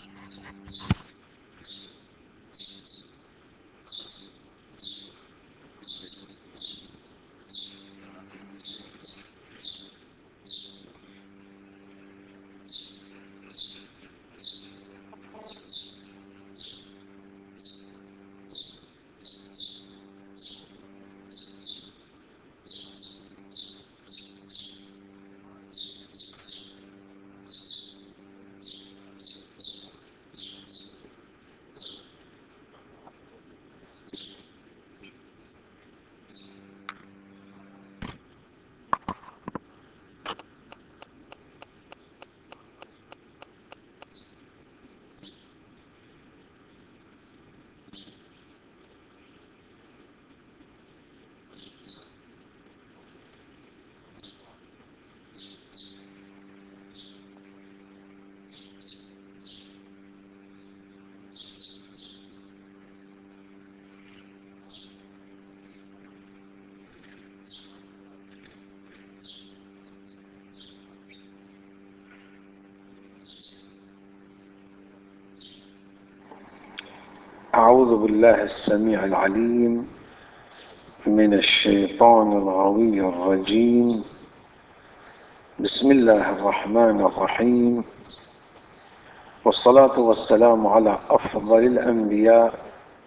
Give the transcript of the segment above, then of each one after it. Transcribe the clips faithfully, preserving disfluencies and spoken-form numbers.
أعوذ بالله السميع العليم من الشيطان الغوي الرجيم. بسم الله الرحمن الرحيم، والصلاة والسلام على أفضل الأنبياء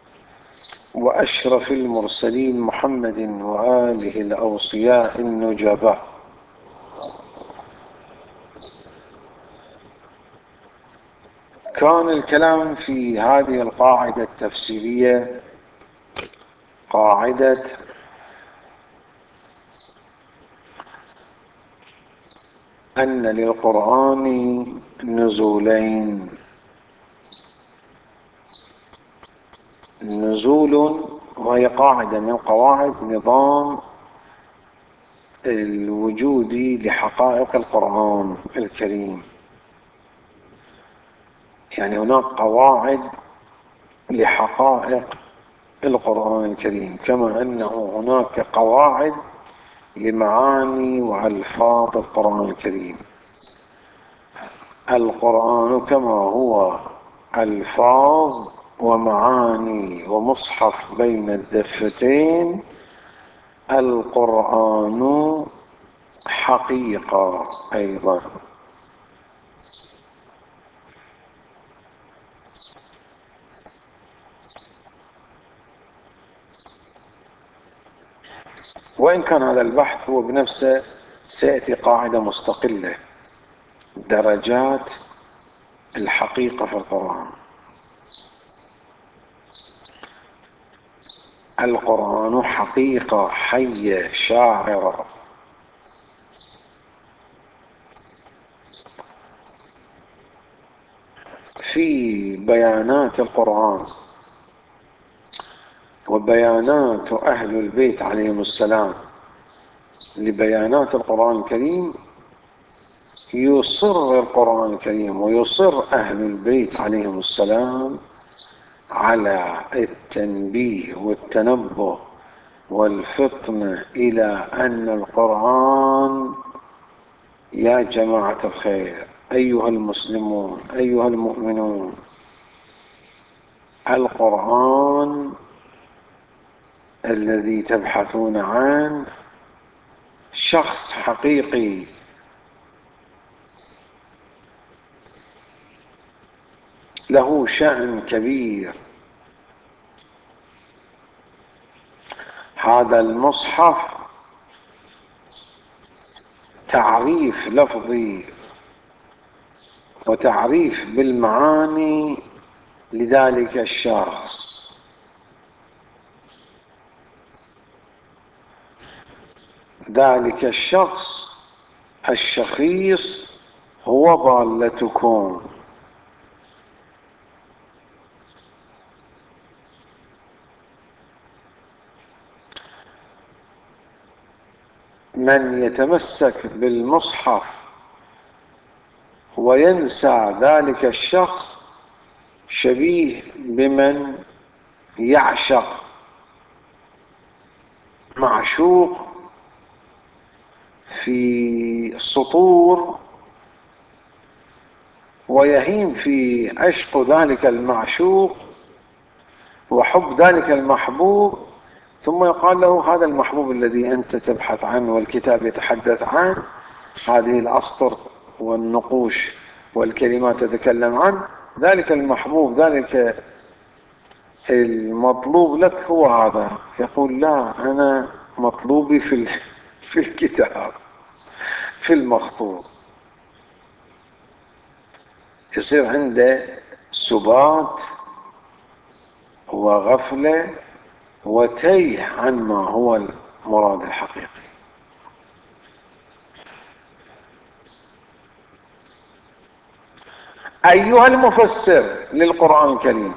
وأشرف المرسلين محمد وآله الأوصياء النجباء. كان الكلام في هذه القاعدة التفسيرية، قاعدة أن للقرآن نزولين: نزول، وهي قاعدة من قواعد نظام الوجود لحقائق القرآن الكريم. يعني هناك قواعد لحقائق القرآن الكريم، كما أنه هناك قواعد لمعاني وألفاظ القرآن الكريم. القرآن كما هو ألفاظ ومعاني ومصحف بين الدفتين، القرآن حقيقة أيضا. وإن كان هذا البحث هو بنفسه سيأتي قاعدة مستقلة: درجات الحقيقة في القرآن. القرآن حقيقة حية شاعرة، في بيانات القرآن وبيانات أهل البيت عليهم السلام لبيانات القرآن الكريم، يصر القرآن الكريم ويصر أهل البيت عليهم السلام على التنبيه والتنبه والفطنة إلى أن القرآن، يا جماعة الخير، أيها المسلمون، أيها المؤمنون، القرآن الذي تبحثون عنه شخص حقيقي، له شأن كبير. هذا المصحف تعريف لفظي وتعريف بالمعاني لذلك الشخص. ذلك الشخص الشخيص هو ضالتكم. من يتمسك بالمصحف وينسى ذلك الشخص شبيه بمن يعشق معشوق في سطور ويهيم في عشق ذلك المعشوق وحب ذلك المحبوب، ثم يقال له هذا المحبوب الذي أنت تبحث عنه والكتاب يتحدث عنه، هذه الأسطر والنقوش والكلمات تتكلم عنه، ذلك المحبوب ذلك المطلوب لك هو هذا. يقول لا، أنا مطلوبي في في الكتاب في المخطوط. يصير عنده سبات وغفلة وتيه عن ما هو المراد الحقيقي. أيها المفسر للقرآن الكريم،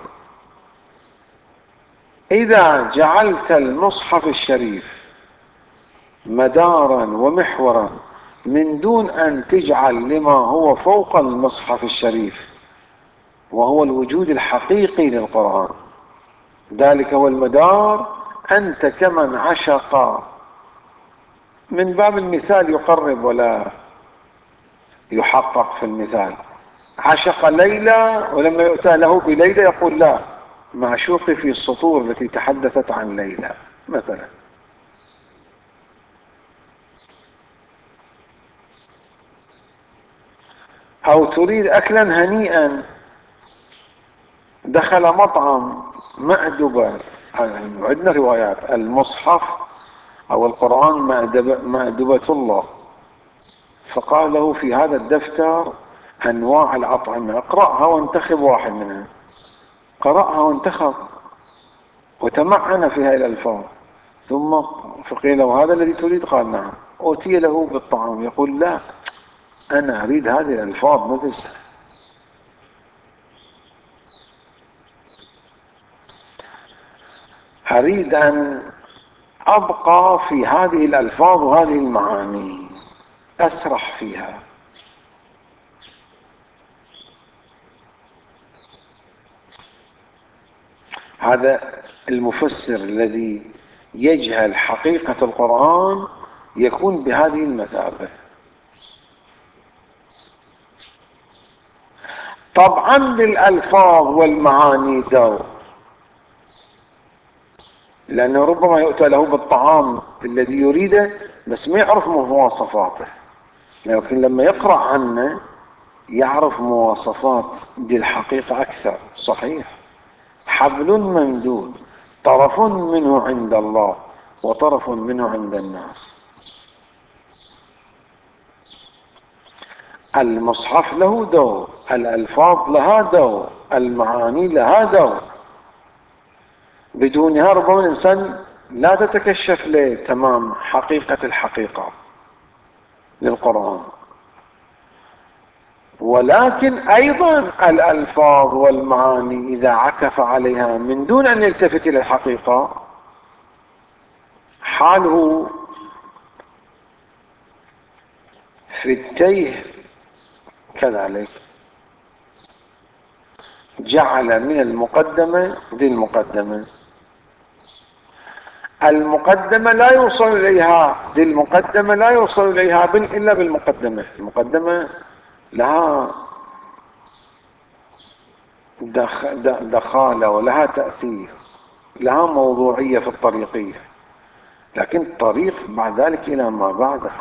إذا جعلت المصحف الشريف مدارا ومحورا من دون أن تجعل لما هو فوق المصحف الشريف وهو الوجود الحقيقي للقرآن، ذلك هو المدار، أنت كمن عشق، من باب المثال يقرب ولا يحقق في المثال، عشق ليلى ولما يؤتى له بليلى يقول لا، معشوقي في السطور التي تحدثت عن ليلى مثلا. أو تريد أكلا هنيئا، دخل مطعم مأدبة، عندنا روايات المصحف أو القرآن مأدبة الله، فقال له في هذا الدفتر أنواع الأطعمة، اقرأها وانتخب واحد منها. قرأها وانتخب وتمعن في هذه الألفاظ، ثم فقيل له هذا الذي تريد؟ قال نعم. أوتي له بالطعام، يقول لا، أنا أريد هذه الألفاظ نفسها. أريد أن أبقى في هذه الألفاظ وهذه المعاني، أسرح فيها. هذا المفسر الذي يجهل حقيقة القرآن يكون بهذه المثابة. طبعا للألفاظ والمعاني دور، لأنه ربما يؤتى له بالطعام الذي يريده بس ما يعرف مواصفاته، لكن لما يقرأ عنه يعرف مواصفات دي الحقيقة أكثر. صحيح، حبل ممدود، طرف منه عند الله وطرف منه عند الناس. المصحف له دور، الألفاظ لها دور، المعاني لها دور، بدونها ربما الإنسان لا تتكشف له تمام حقيقة الحقيقة للقرآن. ولكن أيضا الألفاظ والمعاني إذا عكف عليها من دون أن يلتفت إلى الحقيقة، حاله في التيه كذلك. جعل من المقدمة ذي المقدمة، المقدمة لا يوصل إليها ذي المقدمة لا يوصل إليها إلا بالمقدمة. المقدمة لها دخالة ولها تأثير، لها موضوعية في الطريقية، لكن الطريق بعد ذلك إلى ما بعده.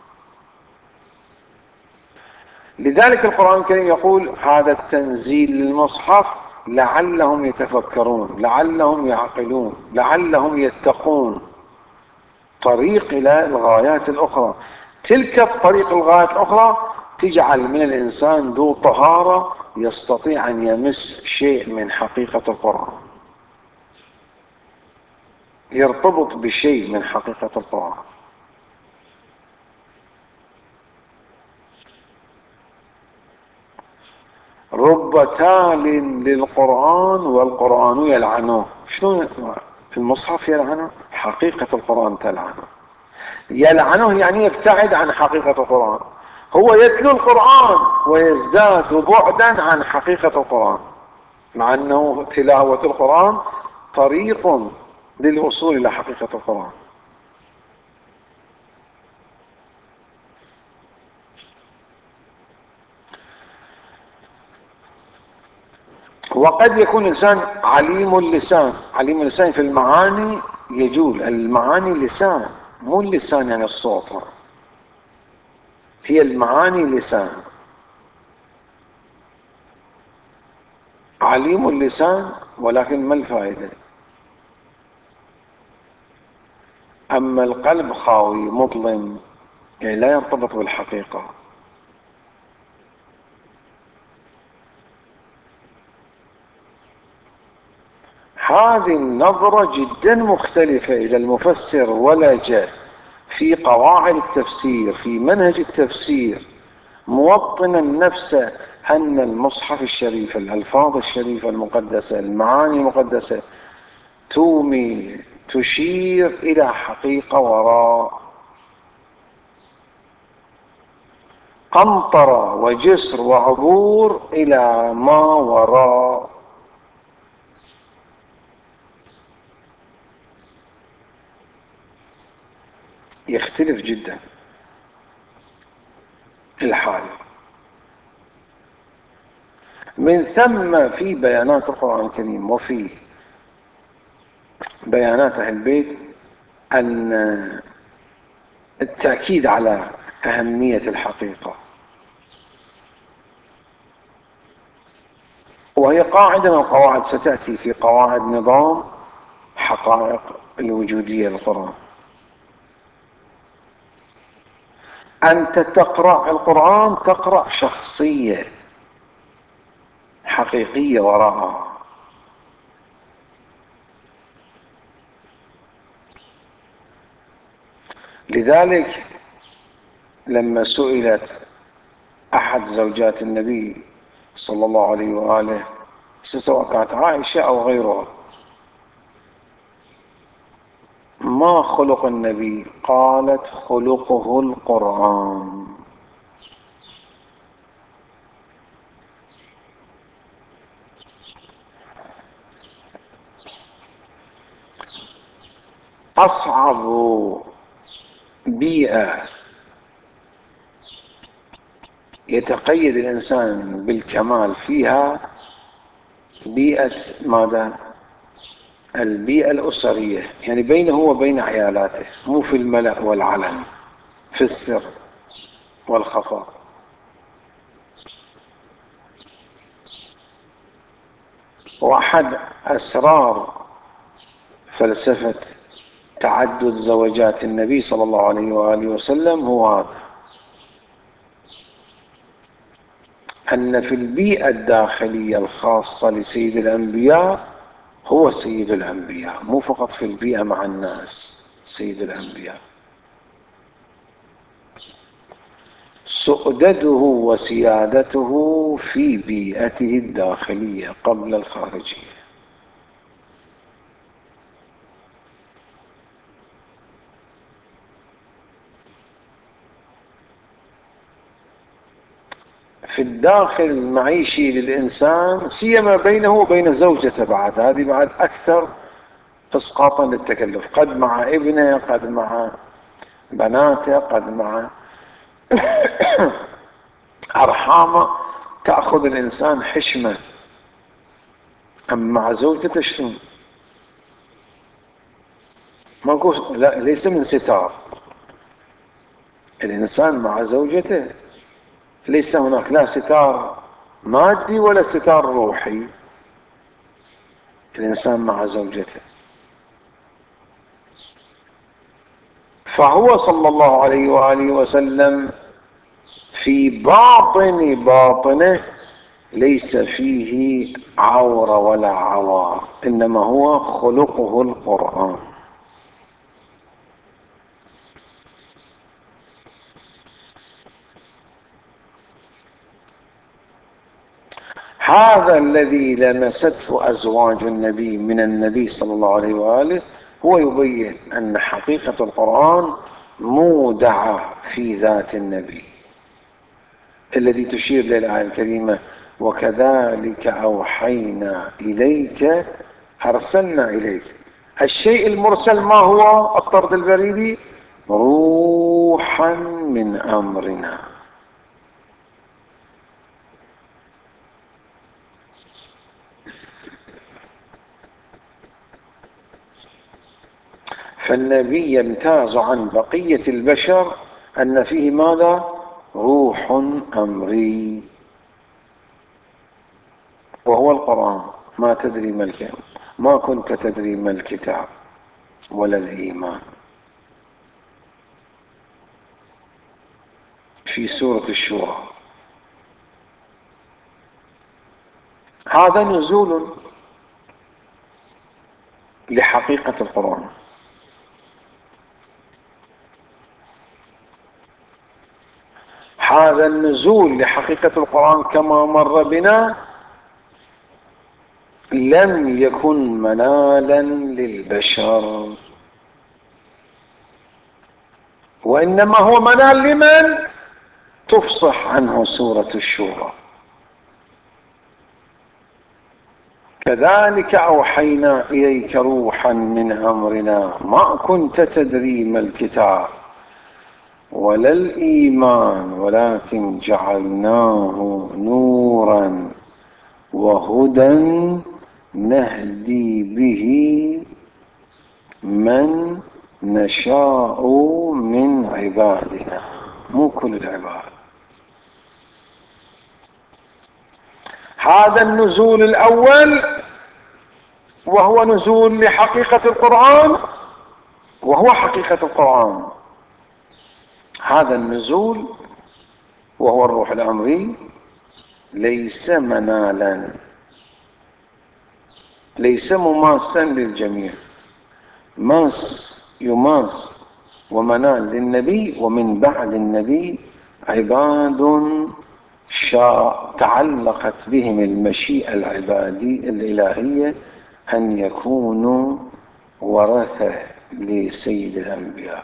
لذلك القرآن الكريم يقول هذا التنزيل للمصحف لعلهم يتفكرون، لعلهم يعقلون، لعلهم يتقون، طريق إلى الغايات الأخرى. تلك الطريق الغايات الأخرى تجعل من الإنسان ذو طهارة يستطيع أن يمس شيء من حقيقة القرآن، يرتبط بشيء من حقيقة القرآن. رب تال للقرآن والقرآن يلعنه. شلون المصحف يلعنه؟ حقيقة القرآن تلعنه. يلعنه يعني يبتعد عن حقيقة القرآن. هو يتلو القرآن ويزداد بعدا عن حقيقة القرآن، مع أنه تلاوة القرآن طريق للوصول إلى حقيقة القرآن. وقد يكون إنسان عليم اللسان. عليم اللسان في المعاني يجول، المعاني لسان، مو اللسان يعني الصوت، هي المعاني لسان. عليم اللسان ولكن ما الفائدة؟ أما القلب خاوي مظلم، يعني لا يرتبط بالحقيقة. هذه النظرة جدا مختلفة. إذا المفسر ولج في قواعد التفسير، في منهج التفسير، موطنا نفسه أن المصحف الشريف، الألفاظ الشريفة المقدسة، المعاني المقدسة تومي تشير إلى حقيقة وراء، قنطرة وجسر وعبور إلى ما وراء. يختلف جدا الحال. من ثم في بيانات القرآن الكريم وفي بيانات أهل البيت أن التأكيد على أهمية الحقيقة، وهي قاعدة من القواعد ستأتي في قواعد نظام حقائق الوجودية للقرآن. أنت تقرأ القرآن تقرأ شخصية حقيقية وراءها. لذلك لما سئلت أحد زوجات النبي صلى الله عليه وآله، سواء كانت عائشة أو غيرها، ما خلق النبي؟ قالت خلقه القرآن. أصعب بيئة يتقيد الإنسان بالكمال فيها بيئة ماذا؟ البيئة الأسرية، يعني بينه وبين عيالاته، مو في الملأ والعلن، في السر والخفاء. وأحد أسرار فلسفة تعدد زوجات النبي صلى الله عليه وآله وسلم هو هذا، أن في البيئة الداخلية الخاصة لسيد الأنبياء هو سيد الأنبياء، مو فقط في البيئة مع الناس سيد الأنبياء. سؤدده وسيادته في بيئته الداخلية قبل الخارجية. في الداخل المعيشي للإنسان، سيما بينه وبين زوجته، بعد هذه بعد أكثر إسقاطا للتكلف، قد مع ابنه، قد مع بناته، قد مع أرحامه، تأخذ الإنسان حشمة. أما مع زوجته شلون؟ ماكو، لا، ليس من ستار. الإنسان مع زوجته ليس هناك لا ستار مادي ولا ستار روحي. الإنسان مع زوجته، فهو صلى الله عليه وآله وسلم في باطن باطنه ليس فيه عورة ولا عوار، إنما هو خلقه القرآن. هذا الذي لمسته أزواج النبي من النبي صلى الله عليه وآله هو يبين أن حقيقة القرآن مودعة في ذات النبي، الذي تشير للآية الكريمة وكذلك أوحينا إليك أرسلنا إليك. الشيء المرسل ما هو؟ الطرد البريدي، روحا من أمرنا. فالنبي يمتاز عن بقية البشر أن فيه ماذا؟ روح أمري، وهو القرآن. ما تدري ما الكتاب، ما كنت تدري ما الكتاب ولا الإيمان. في سورة الشورى. هذا نزول لحقيقة القرآن. هذا النزول لحقيقة القرآن كما مر بنا لم يكن منالا للبشر، وإنما هو منال لمن تفصح عنه سورة الشورى. كذلك أوحينا إليك روحا من أمرنا ما كنت تدري ما الكتاب ولا الإيمان ولكن جعلناه نورا وهدى نهدي به من نشاء من عبادنا. مو كل العباد. هذا النزول الأول وهو نزول لحقيقة القرآن، وهو حقيقة القرآن. هذا النزول وهو الروح الأمري ليس منالا، ليس مماسا للجميع. ماس يماس ومنال للنبي، ومن بعد النبي عباد شاء تعلقت بهم المشيئة العبادية الإلهية أن يكونوا ورثة لسيد الأنبياء.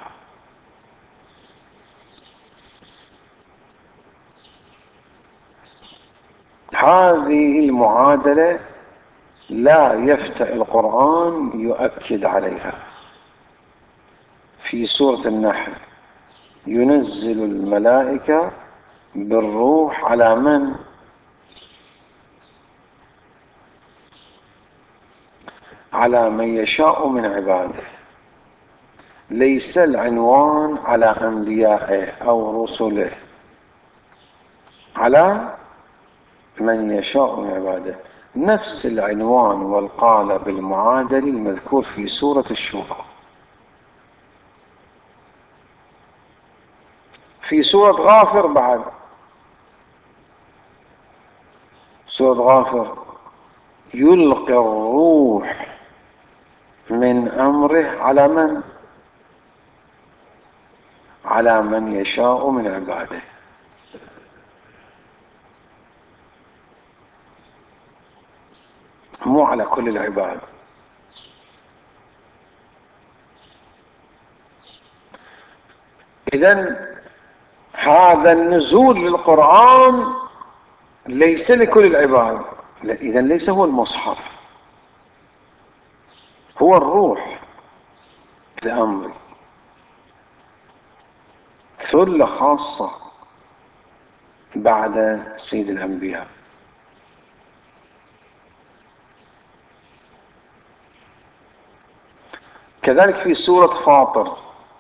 هذه المعادلة لا يفتأ القرآن يؤكد عليها. في سورة النحل ينزل الملائكة بالروح على من؟ على من يشاء من عباده. ليس العنوان على أنبيائه أو رسله، على من يشاء من عباده. نفس العنوان والقالب المعادل المذكور في سورة الشورى. في سورة غافر بعد، سورة غافر يلقي الروح من أمره على من؟ على من يشاء من عباده. مو على كل العباد. إذن هذا النزول للقرآن ليس لكل العباد. إذن ليس هو المصحف، هو الروح الأمري، ثلة خاصة بعد سيد الأنبياء. كذلك في سورة فاطر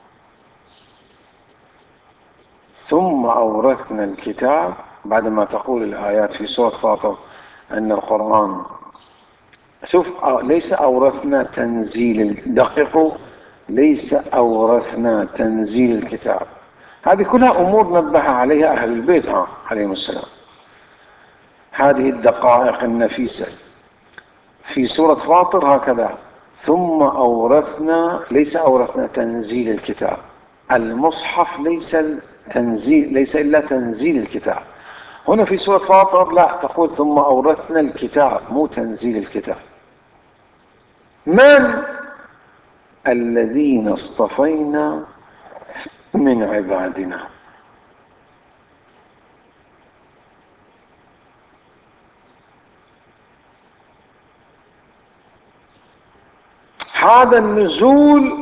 ثم أورثنا الكتاب، بعدما تقول الآيات في سورة فاطر أن القرآن، شوف، ليس أورثنا تنزيل، دققوا، ليس أورثنا تنزيل الكتاب. هذه كلها أمور نبه عليها أهل البيت عليهم السلام. هذه الدقائق النفيسة في سورة فاطر هكذا، ثم أورثنا، ليس أورثنا تنزيل الكتاب. المصحف ليس تنزيل، ليس إلا تنزيل الكتاب. هنا في سورة فاطر لا، تقول ثم أورثنا الكتاب، مو تنزيل الكتاب. من؟ الذين اصطفينا من عبادنا. هذا النزول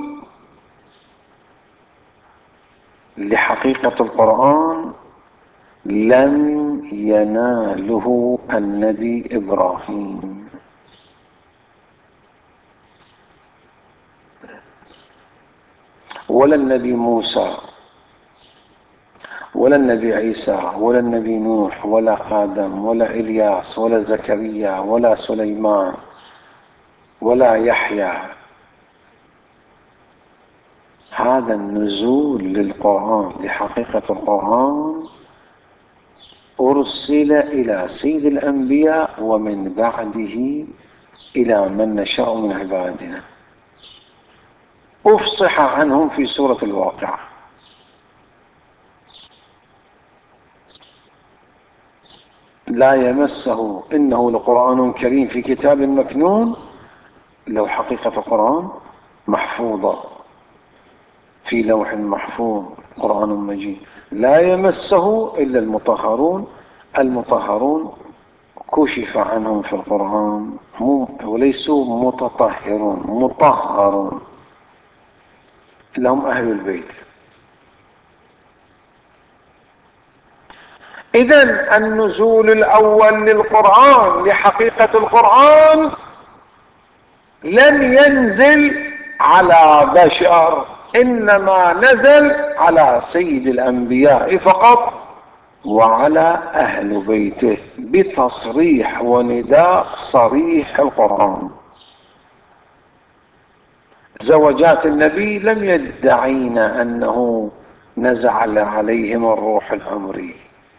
لحقيقة القرآن لم يناله النبي إبراهيم. ولا النبي موسى ولا النبي عيسى ولا النبي نوح ولا آدم ولا إلياس ولا زكريا ولا سليمان ولا يحيى. هذا النزول للقرآن لحقيقة القرآن أرسل إلى سيد الأنبياء ومن بعده إلى من نشاء من عبادنا، أفصح عنهم في سورة الواقعة. لا يمسه إنه لقرآن كريم في كتاب مكنون، لو حقيقة القرآن محفوظة في لوح محفوظ، قرآن مجيد لا يمسه إلا المطهرون. المطهرون كشف عنهم في القرآن وليسوا متطهرون، مطهرون لهم أهل البيت. إذن النزول الأول للقرآن لحقيقة القرآن لم ينزل على بشر، إنما نزل على سيد الأنبياء فقط وعلى أهل بيته بتصريح ونداء صريح القرآن. زوجات النبي لم يدعين أنه نزل عليهم الروح الأمري،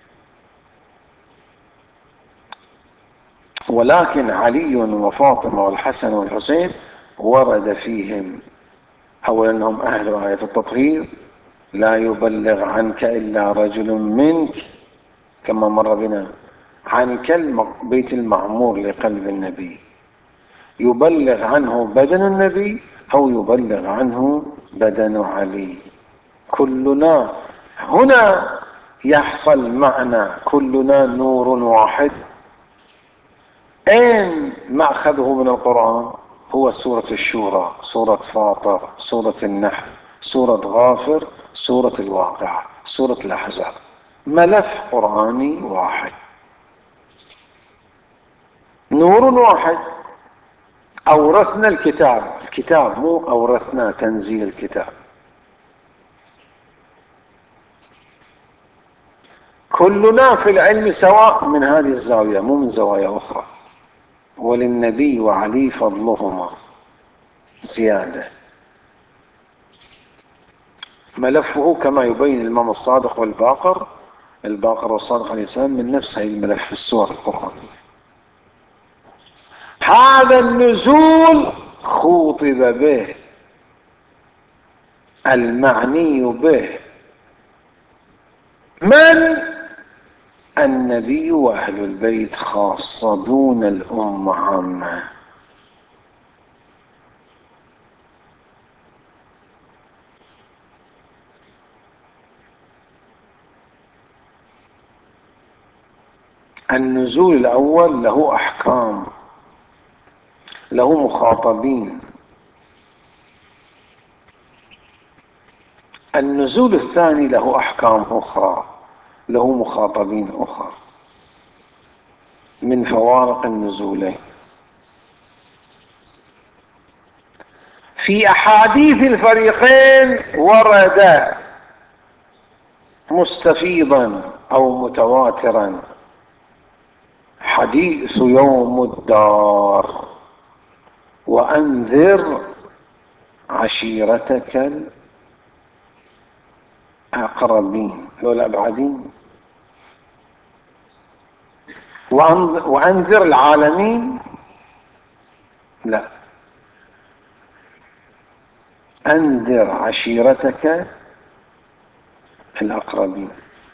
ولكن علي وفاطمة والحسن والحسين ورد فيهم أولا أنهم أهل آية التطهير، لا يبلغ عنك إلا رجل منك كما مر بنا، عنك البيت المعمور لقلب النبي، يبلغ عنه بدن النبي أو يبلغ عنه بدن علي. كلنا هنا يحصل معنى كلنا نور واحد. أين مأخذه من القرآن؟ هو سورة الشورى، سورة فاطر، سورة النحل، سورة غافر، سورة الواقعة، سورة الأحزاب، ملف قرآني واحد، نور واحد. أورثنا الكتاب، الكتاب مو أورثنا تنزيل الكتاب. كلنا في العلم سواء من هذه الزاوية مو من زوايا أخرى، وللنبي وعلي فضلهما زيادة. ملفه كما يبين الإمام الصادق والباقر، الباقر والصادق عليه السلام من نفس هذه الملف في السور القرآنية. هذا النزول خوطب به، المعني به من؟ النبي وأهل البيت خاصة دون الأمة عامة. النزول الأول له أحكام، له مخاطبين. النزول الثاني له أحكام أخرى، له مخاطبين أخرى من فوارق النزولين. في أحاديث الفريقين ورد مستفيضا أو متواترا حديث يوم الدار، وأنذر عشيرتك الأقربين والأبعدين، وأنذر العالمين، لا، أنذر عشيرتك الأقربين.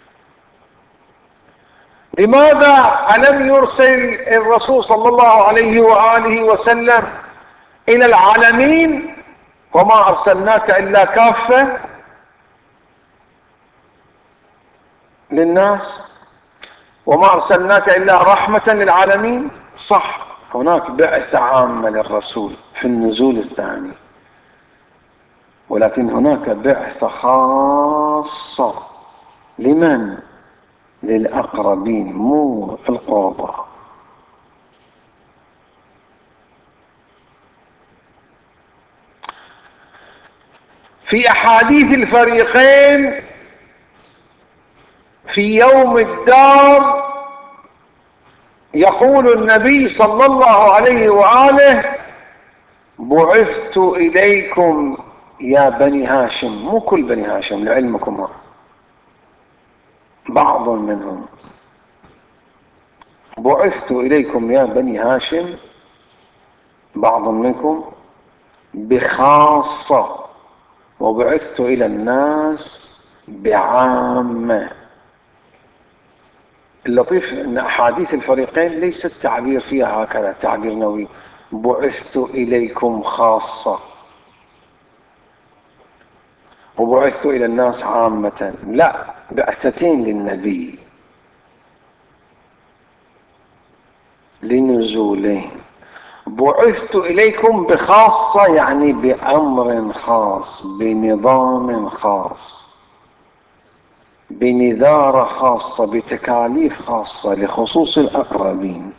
لماذا ألم يرسل الرسول صلى الله عليه وآله وسلم إلى العالمين وما أرسلناك إلا كافة للناس وما أرسلناك إلا رحمة للعالمين؟ صح، هناك بعثة عامة للرسول في النزول الثاني، ولكن هناك بعثة خاصة لمن؟ للأقربين مو القربى. في أحاديث الفريقين في يوم الدار يقول النبي صلى الله عليه وآله: بعثت إليكم يا بني هاشم، مو كل بني هاشم لعلمكم، بعض منهم، بعثت إليكم يا بني هاشم بعض منكم بخاصة، وبعثت إلى الناس بعامة. اللطيف أن أحاديث الفريقين ليس التعبير فيها هكذا تعبير نووي: بعثت إليكم خاصة وبعثت إلى الناس عامة، لا، بعثتين للنبي لنزولين. بعثت إليكم بخاصة يعني بأمر خاص، بنظام خاص، بنذارة خاصة، بتكاليف خاصة لخصوص الأقربين.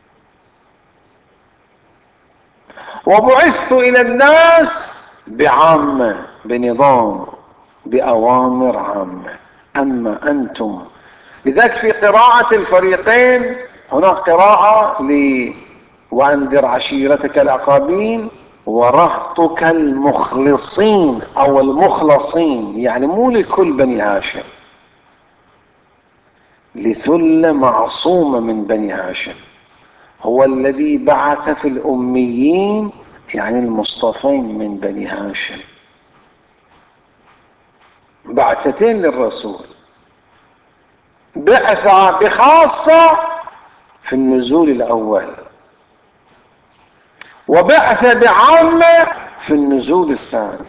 وبعثت إلى الناس بعامة، بنظام، بأوامر عامة. أما أنتم، لذلك في قراءة الفريقين هناك قراءة ل وأنذر عشيرتك الأقربين ورهطك المخلصين أو المخلصين، يعني مو لكل بني هاشم، لثلة معصومة من بني هاشم. هو الذي بعث في الأميين، يعني المصطفين من بني هاشم، بعثتين للرسول: بعثة بخاصة في النزول الأول، وبعثة بعامة في النزول الثاني.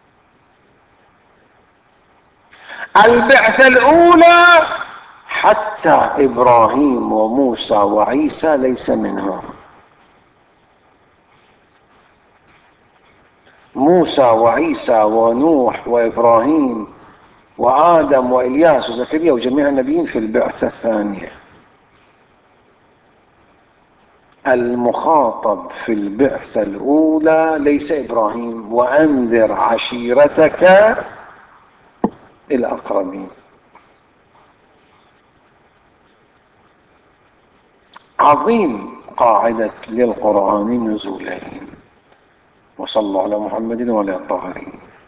البعثة الأولى حتى إبراهيم وموسى وعيسى ليس منهم. موسى وعيسى ونوح وإبراهيم وآدم وإلياس وزكريا وجميع النبيين في البعثة الثانية. المخاطب في البعثة الأولى ليس إبراهيم: وأنذر عشيرتك الأقربين. عظيم قاعدة للقرآن نزولين. وصلى على محمد وعلى الطاهرين.